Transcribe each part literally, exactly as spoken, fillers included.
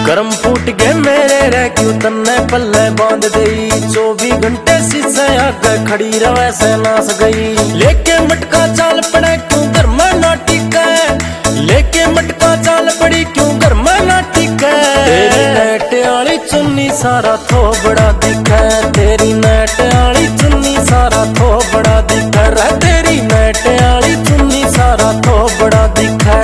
करम फूट गए मेरे रह क्यों तन्ने पल्ले बांध गई। चौबीस घंटे शीशे आगे खड़ी रवे से नास गई। लेके मटका चाल पड़े क्यों घर में ना टिके। लेके मटका चाल पड़ी क्यों घर में ना टिके। तेरी नेट आली चुन्नी सारा थो बड़ा दिखे। तेरी नेट आली चुन्नी सारा थो बड़ा दिखे। रे तेरी नेट आली चुन्नी सारा थो बड़ा दिखे।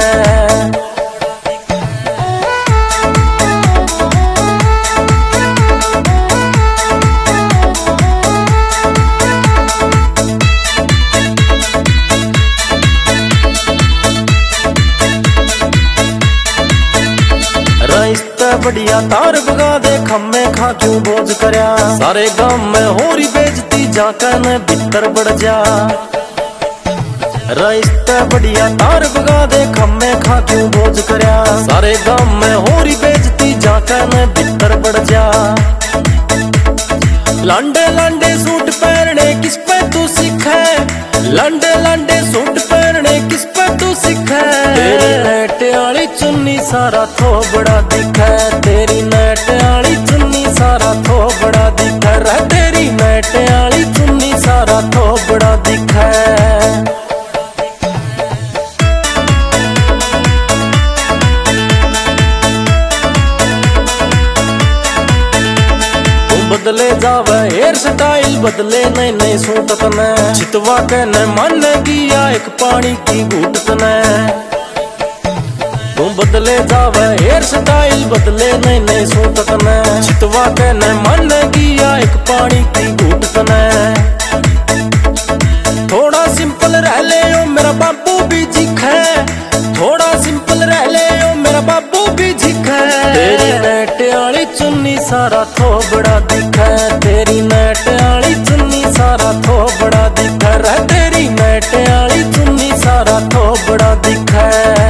बढ़िया तार बगा दे खम्मे खा क्यों बोझ करया। सारे गांव में होरी बेजती जाकर न भीतर बढ़ जा। राइस्ता बढ़िया तार बगा दे खम्मे खा क्यों बोझ करया। सारे गांव में होरी बेजती जाकर न भीतर बढ़ जा। लांडे लांडे सूट पहनने किस पे तू सीखे। लांडे लांडे सूट पहनने किस पे तू सीखे। तेरी नेट आली चुन्नी सारा थो बड़ा दिखे। तेरी नेट आली चुन्नी सारा थो बड़ा दिखे। रे तेरी नेट आली चुन्नी सारा थो बड़ा दिखे। बदले जावे हेयर स्टाइल बदले नए नए सूट तने। चितवा के न मन गिया एक पानी की घूट तने। तू बदले जावे हेयर स्टाइल बदले नए नए सूट तने। चितवा के न मन गिया एक पानी की घूट तने। थोड़ा सिंपल रह ले ओ मेरा बाबू भी दिखे। थोड़ा सिंपल रह ले ओ मेरा बाबू भी दिखे। तेरी नेट आली चुन्नी सारा थो बड़ा दिखे। तेरी नेट आली चुन्नी सारा थो बड़ा दिखे। रे तेरी नेट आली चुन्नी सारा थो बड़ा दिखे।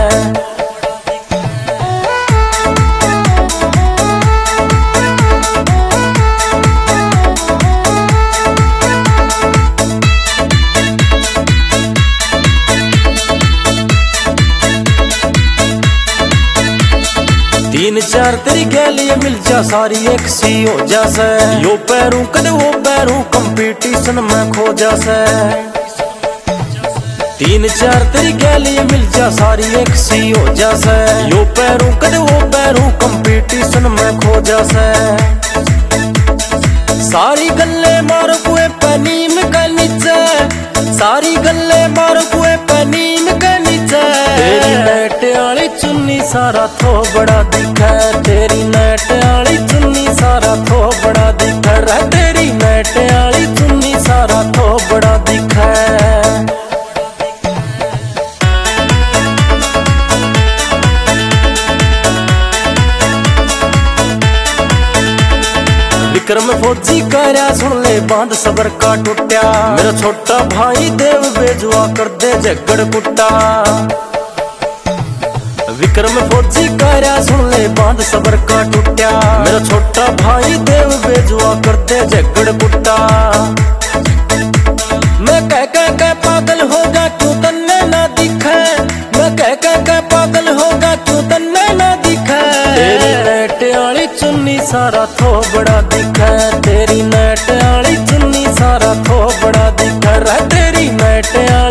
तीन चार तेरी गैलियां मिल जा सारी एक सी हो जासे। यो पैरू कदे वो पैरू कंपटीशन में खो जासे। तीन चार तेरी गैलियां मिल जा सारी एक सी हो जासे। यो पैरू कदे वो पैरू कंपटीशन में खो जासे। सारी गल्ले मारो कुए पनीम के नीचे। सारी गल्ले मारो कुए पनीम के नीचे। तेरी नेट आली चुन्नी सारा थो बड़ा दिखे। तेरी नेट आली चुन्नी सारा थो बड़ा दिखे। रे तेरी नेट आली चुन्नी सारा थो बड़ा दिखे। विक्रम फौजी करया सुन ले बांध सबर का टूटा। मेरा छोटा भाई देव बेजुआ कर दे झगड़ कुट्टा। विक्रम फौजी करया सुन ले बांध सबर का टूटा। मेरा छोटा भाई देव बेजुआ कर दे झगड़ कुट्टा। मैं कह कह के पागल होगा क्यों तन्ने ना दिखे। मैं कह कह के पागल होगा क्यों तन्ने ना दिखे। तेरी नेट आली चुन्नी सारा थो बड़ा दिखे। तेरी नेट आली चुन्नी सारा थो बड़ा दिखे। रे तेरी नेट आली